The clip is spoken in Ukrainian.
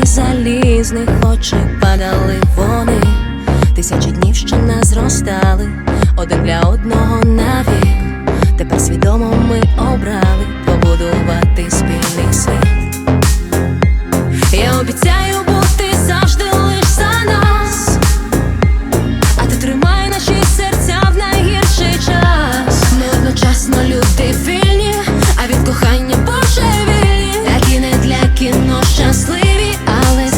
залізних очей падали вони. Тисячі днів, що нас зростали один для одного навік. Тепер свідомо ми обрали побудувати спільний світ. Я обіцяю бути завжди лиш за нас, а ти тримай наші серця в найгірший час. Ми одночасно люди вільні, а від кохання божевільні. Такі не для кіно щасливі, але